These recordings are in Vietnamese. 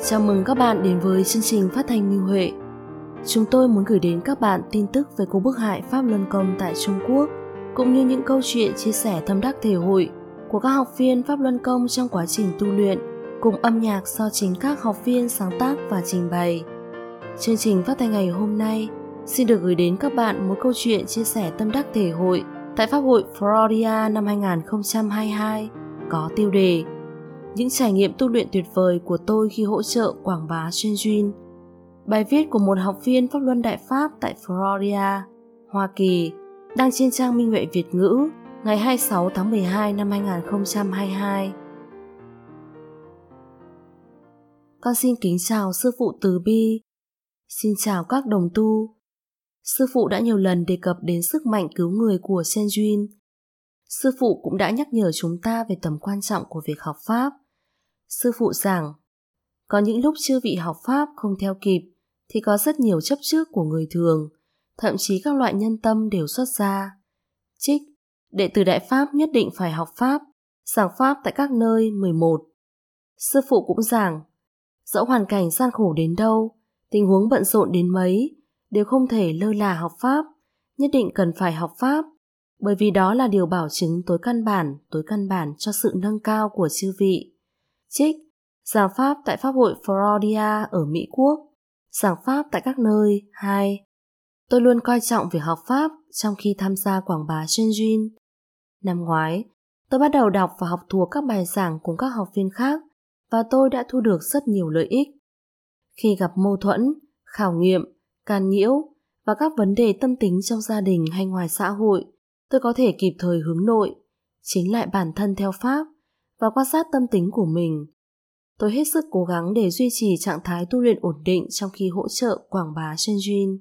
Chào mừng các bạn đến với chương trình phát thanh Minh Huệ. Chúng tôi muốn gửi đến các bạn tin tức về cuộc bức hại Pháp Luân Công tại Trung Quốc, cũng như những câu chuyện chia sẻ tâm đắc thể hội của các học viên Pháp Luân Công trong quá trình tu luyện, cùng âm nhạc do chính các học viên sáng tác và trình bày. Chương trình phát thanh ngày hôm nay xin được gửi đến các bạn một câu chuyện chia sẻ tâm đắc thể hội tại Pháp hội Florida năm 2022 có tiêu đề Những trải nghiệm tu luyện tuyệt vời của tôi khi hỗ trợ quảng bá Shenzhen. Bài viết của một học viên Pháp Luân Đại Pháp tại Florida, Hoa Kỳ, đăng trên trang Minh Huệ Việt ngữ ngày 26 tháng 12 năm 2022. Con xin kính chào Sư phụ Từ Bi. Xin chào các đồng tu. Sư phụ đã nhiều lần đề cập đến sức mạnh cứu người của Shenzhen. Sư phụ cũng đã nhắc nhở chúng ta về tầm quan trọng của việc học Pháp. Sư phụ giảng, có những lúc chư vị học Pháp không theo kịp thì có rất nhiều chấp trước của người thường, thậm chí các loại nhân tâm đều xuất ra. Trích, đệ tử Đại Pháp nhất định phải học Pháp, giảng Pháp tại các nơi 11. Sư phụ cũng giảng, dẫu hoàn cảnh gian khổ đến đâu, tình huống bận rộn đến mấy, đều không thể lơ là học Pháp, nhất định cần phải học Pháp, bởi vì đó là điều bảo chứng tối căn bản cho sự nâng cao của chư vị. Trích, giảng Pháp tại Pháp hội Florida ở Mỹ Quốc, giảng Pháp tại các nơi 2. Tôi luôn coi trọng việc học Pháp trong khi tham gia quảng bá Shenzhen. Năm ngoái, tôi bắt đầu đọc và học thuộc các bài giảng cùng các học viên khác và tôi đã thu được rất nhiều lợi ích. Khi gặp mâu thuẫn, khảo nghiệm, can nhiễu và các vấn đề tâm tính trong gia đình hay ngoài xã hội, tôi có thể kịp thời hướng nội, chính lại bản thân theo Pháp và quan sát tâm tính của mình. Tôi hết sức cố gắng để duy trì trạng thái tu luyện ổn định trong khi hỗ trợ quảng bá Shenzhen.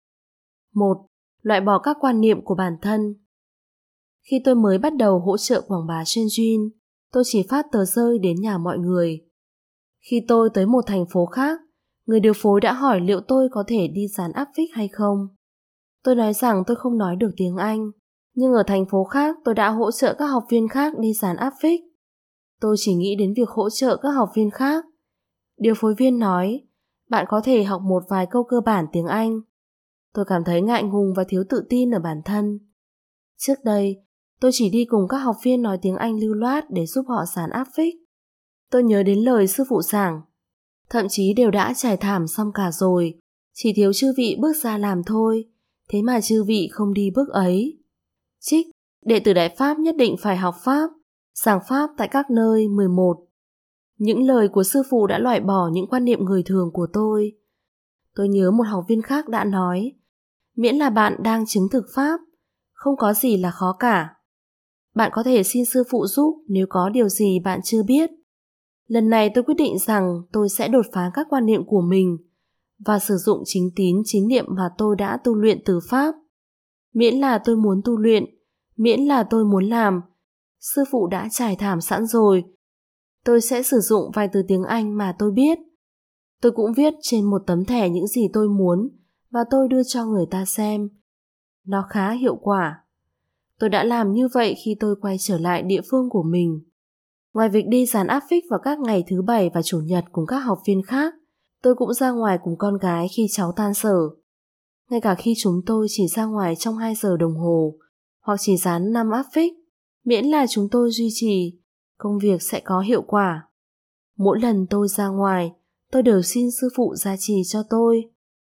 1. Loại bỏ các quan niệm của bản thân. Khi tôi mới bắt đầu hỗ trợ quảng bá Shenzhen, tôi chỉ phát tờ rơi đến nhà mọi người. Khi tôi tới một thành phố khác, người điều phối đã hỏi liệu tôi có thể đi dán áp phích hay không. Tôi nói rằng tôi không nói được tiếng Anh, nhưng ở thành phố khác tôi đã hỗ trợ các học viên khác đi dán áp phích. Tôi chỉ nghĩ đến việc hỗ trợ các học viên khác. Điều phối viên nói, bạn có thể học một vài câu cơ bản tiếng Anh. Tôi cảm thấy ngại ngùng và thiếu tự tin ở bản thân. Trước đây, tôi chỉ đi cùng các học viên nói tiếng Anh lưu loát để giúp họ dán áp phích. Tôi nhớ đến lời sư phụ giảng, thậm chí đều đã trải thảm xong cả rồi, chỉ thiếu chư vị bước ra làm thôi, thế mà chư vị không đi bước ấy. Trích, đệ tử Đại Pháp nhất định phải học Pháp, giảng Pháp tại các nơi 11. Những lời của sư phụ đã loại bỏ những quan niệm người thường của tôi. Tôi nhớ một học viên khác đã nói, miễn là bạn đang chứng thực Pháp, không có gì là khó cả. Bạn có thể xin sư phụ giúp nếu có điều gì bạn chưa biết. Lần này tôi quyết định rằng tôi sẽ đột phá các quan niệm của mình và sử dụng chính tín chính niệm mà tôi đã tu luyện từ Pháp. Miễn là tôi muốn tu luyện, miễn là tôi muốn làm, sư phụ đã trải thảm sẵn rồi. Tôi sẽ sử dụng vài từ tiếng Anh mà tôi biết. Tôi cũng viết trên một tấm thẻ những gì tôi muốn và tôi đưa cho người ta xem. Nó khá hiệu quả. Tôi đã làm như vậy khi tôi quay trở lại địa phương của mình. Ngoài việc đi dán áp phích vào các ngày thứ Bảy và Chủ nhật cùng các học viên khác, tôi cũng ra ngoài cùng con gái khi cháu tan sở. Ngay cả khi chúng tôi chỉ ra ngoài trong 2 giờ đồng hồ hoặc chỉ dán 5 áp phích, miễn là chúng tôi duy trì, công việc sẽ có hiệu quả. Mỗi lần tôi ra ngoài, tôi đều xin sư phụ gia trì cho tôi.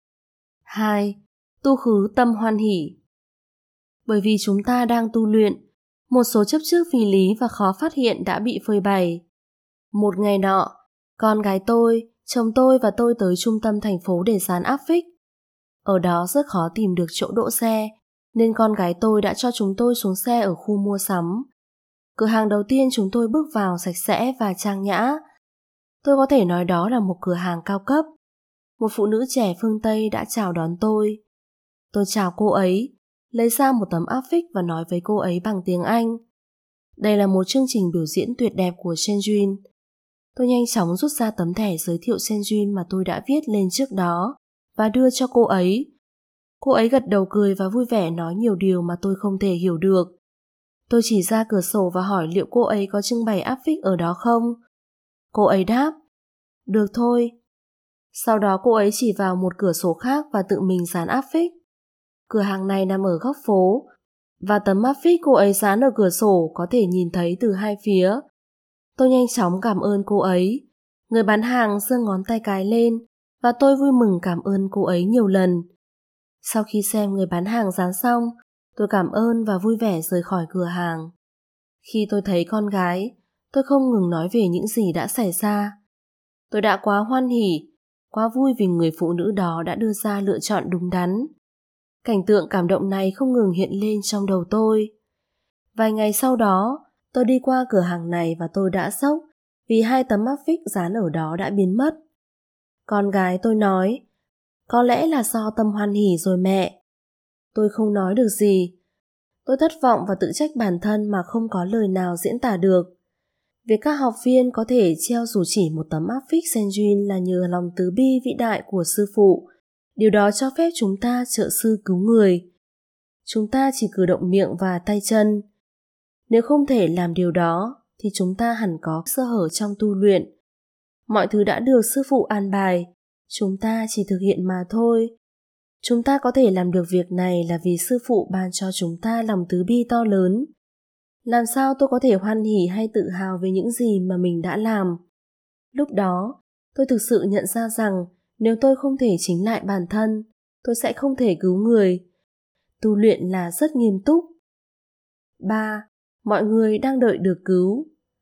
2. Tu khứ tâm hoan hỷ. Bởi vì chúng ta đang tu luyện, một số chấp trước phi lý và khó phát hiện đã bị phơi bày. Một ngày nọ, con gái tôi, chồng tôi và tôi tới trung tâm thành phố để dán áp phích. Ở đó rất khó tìm được chỗ đỗ xe, nên con gái tôi đã cho chúng tôi xuống xe ở khu mua sắm. Cửa hàng đầu tiên chúng tôi bước vào sạch sẽ và trang nhã. Tôi có thể nói đó là một cửa hàng cao cấp. Một phụ nữ trẻ phương Tây đã chào đón tôi. Tôi chào cô ấy, lấy ra một tấm áp phích và nói với cô ấy bằng tiếng Anh. Đây là một chương trình biểu diễn tuyệt đẹp của Shenzhen. Tôi nhanh chóng rút ra tấm thẻ giới thiệu Shenzhen mà tôi đã viết lên trước đó và đưa cho cô ấy. Cô ấy gật đầu cười và vui vẻ nói nhiều điều mà tôi không thể hiểu được. Tôi chỉ ra cửa sổ và hỏi liệu cô ấy có trưng bày áp phích ở đó không. Cô ấy đáp, được thôi, Sau đó cô ấy chỉ vào một cửa sổ khác và tự mình dán áp phích. Cửa hàng này nằm ở góc phố, và tấm áp phích cô ấy dán ở cửa sổ có thể nhìn thấy từ hai phía. Tôi nhanh chóng cảm ơn cô ấy. Người bán hàng giơ ngón tay cái lên, và tôi vui mừng cảm ơn cô ấy nhiều lần. Sau khi xem người bán hàng dán xong, tôi cảm ơn và vui vẻ rời khỏi cửa hàng. Khi tôi thấy con gái, tôi không ngừng nói về những gì đã xảy ra. Tôi đã quá hoan hỉ, quá vui vì người phụ nữ đó đã đưa ra lựa chọn đúng đắn. Cảnh tượng cảm động này không ngừng hiện lên trong đầu tôi. Vài ngày sau đó, tôi đi qua cửa hàng này và tôi đã sốc vì hai tấm áp phích dán ở đó đã biến mất. Con gái tôi nói, có lẽ là do tâm hoan hỉ rồi mẹ. Tôi không nói được gì. Tôi thất vọng và tự trách bản thân mà không có lời nào diễn tả được. Việc các học viên có thể treo dù chỉ một tấm áp phích Senjin là nhờ lòng từ bi vĩ đại của sư phụ. Điều đó cho phép chúng ta trợ sư cứu người. Chúng ta chỉ cử động miệng và tay chân. Nếu không thể làm điều đó, thì chúng ta hẳn có sơ hở trong tu luyện. Mọi thứ đã được sư phụ an bài, chúng ta chỉ thực hiện mà thôi. Chúng ta có thể làm được việc này là vì sư phụ ban cho chúng ta lòng từ bi to lớn. Làm sao tôi có thể hoan hỉ hay tự hào về những gì mà mình đã làm? Lúc đó, tôi thực sự nhận ra rằng nếu tôi không thể chính lại bản thân, tôi sẽ không thể cứu người. Tu luyện là rất nghiêm túc. 3. Mọi người đang đợi được cứu.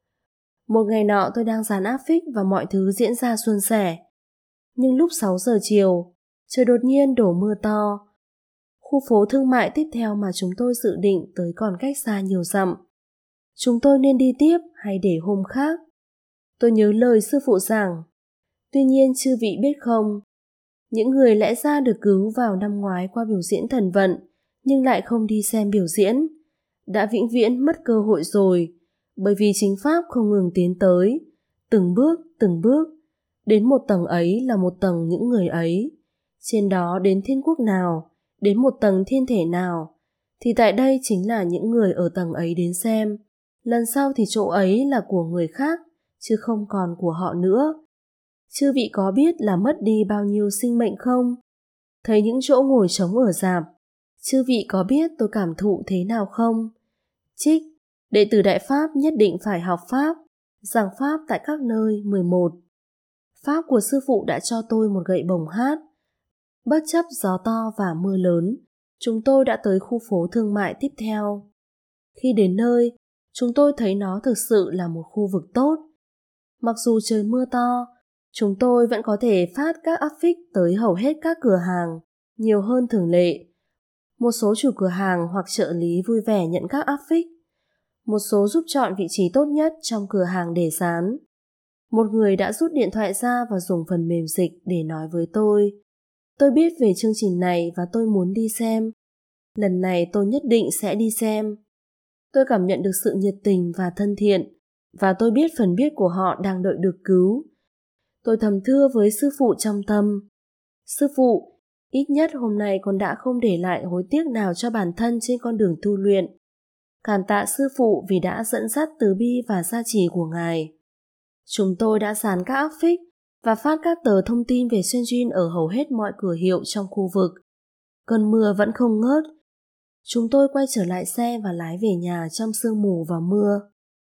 Một ngày nọ tôi đang dán áp phích và mọi thứ diễn ra suôn sẻ. Nhưng lúc 6 giờ chiều, trời đột nhiên đổ mưa to. Khu phố thương mại tiếp theo mà chúng tôi dự định tới còn cách xa nhiều dặm. Chúng tôi nên đi tiếp hay để hôm khác? Tôi nhớ lời sư phụ giảng. Tuy nhiên chư vị biết không, những người lẽ ra được cứu vào năm ngoái qua biểu diễn thần vận, nhưng lại không đi xem biểu diễn, đã vĩnh viễn mất cơ hội rồi, bởi vì chính pháp không ngừng tiến tới, từng bước, đến một tầng ấy là một tầng những người ấy. Trên đó đến thiên quốc nào, đến một tầng thiên thể nào, thì tại đây chính là những người ở tầng ấy đến xem. Lần sau thì chỗ ấy là của người khác, chứ không còn của họ nữa. Chư vị có biết là mất đi bao nhiêu sinh mệnh không? Thấy những chỗ ngồi trống ở rạp, chư vị có biết tôi cảm thụ thế nào không? Trích, đệ tử Đại Pháp nhất định phải học Pháp, giảng Pháp tại các nơi 11. Pháp của sư phụ đã cho tôi một gậy bổng hát. Bất chấp gió to và mưa lớn, chúng tôi đã tới khu phố thương mại tiếp theo. Khi đến nơi, chúng tôi thấy nó thực sự là một khu vực tốt. Mặc dù trời mưa to, chúng tôi vẫn có thể phát các áp phích tới hầu hết các cửa hàng, nhiều hơn thường lệ. Một số chủ cửa hàng hoặc trợ lý vui vẻ nhận các áp phích. Một số giúp chọn vị trí tốt nhất trong cửa hàng để dán. Một người đã rút điện thoại ra và dùng phần mềm dịch để nói với tôi. Tôi biết về chương trình này và tôi muốn đi xem. Lần này tôi nhất định sẽ đi xem. Tôi cảm nhận được sự nhiệt tình và thân thiện, và tôi biết phần biết của họ đang đợi được cứu. Tôi thầm thưa với sư phụ trong tâm. Sư phụ, ít nhất hôm nay con đã không để lại hối tiếc nào cho bản thân trên con đường tu luyện. Cảm tạ sư phụ vì đã dẫn dắt từ bi và gia trì của Ngài. Chúng tôi đã dán các áp phích và phát các tờ thông tin về Senjin ở hầu hết mọi cửa hiệu trong khu vực. Cơn mưa vẫn không ngớt. Chúng tôi quay trở lại xe và lái về nhà trong sương mù và mưa.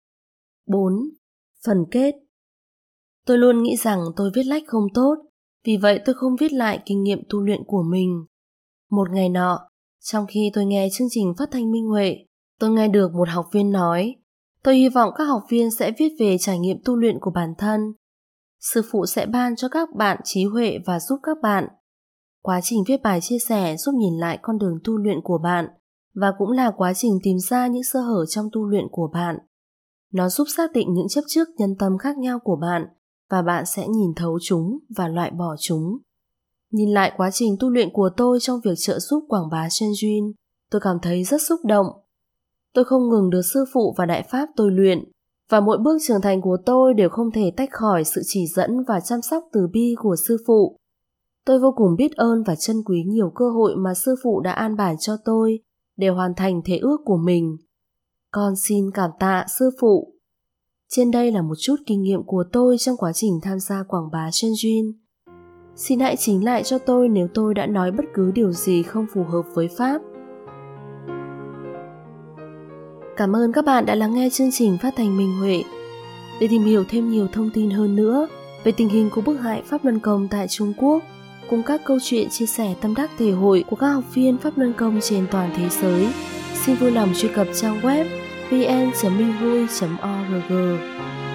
4. Phần kết. Tôi luôn nghĩ rằng tôi viết lách không tốt, vì vậy tôi không viết lại kinh nghiệm tu luyện của mình. Một ngày nọ, trong khi tôi nghe chương trình phát thanh Minh Huệ, tôi nghe được một học viên nói, tôi hy vọng các học viên sẽ viết về trải nghiệm tu luyện của bản thân. Sư phụ sẽ ban cho các bạn trí huệ và giúp các bạn. Quá trình viết bài chia sẻ giúp nhìn lại con đường tu luyện của bạn, và cũng là quá trình tìm ra những sơ hở trong tu luyện của bạn. Nó giúp xác định những chấp trước nhân tâm khác nhau của bạn, và bạn sẽ nhìn thấu chúng và loại bỏ chúng. Nhìn lại quá trình tu luyện của tôi trong việc trợ giúp quảng bá Senjin, tôi cảm thấy rất xúc động. Tôi không ngừng được sư phụ và Đại Pháp tôi luyện, và mỗi bước trưởng thành của tôi đều không thể tách khỏi sự chỉ dẫn và chăm sóc từ bi của sư phụ. Tôi vô cùng biết ơn và trân quý nhiều cơ hội mà sư phụ đã an bài cho tôi để hoàn thành thể ước của mình. Con xin cảm tạ sư phụ. Trên đây là một chút kinh nghiệm của tôi trong quá trình tham gia quảng bá Senjin. Xin hãy chỉnh lại cho tôi nếu tôi đã nói bất cứ điều gì không phù hợp với Pháp. Cảm ơn các bạn đã lắng nghe chương trình phát thanh Minh Huệ. Để tìm hiểu thêm nhiều thông tin hơn nữa về tình hình của bức hại Pháp Luân Công tại Trung Quốc, cùng các câu chuyện chia sẻ tâm đắc thể hội của các học viên Pháp Luân Công trên toàn thế giới, xin vui lòng truy cập trang web vn.minhui.org.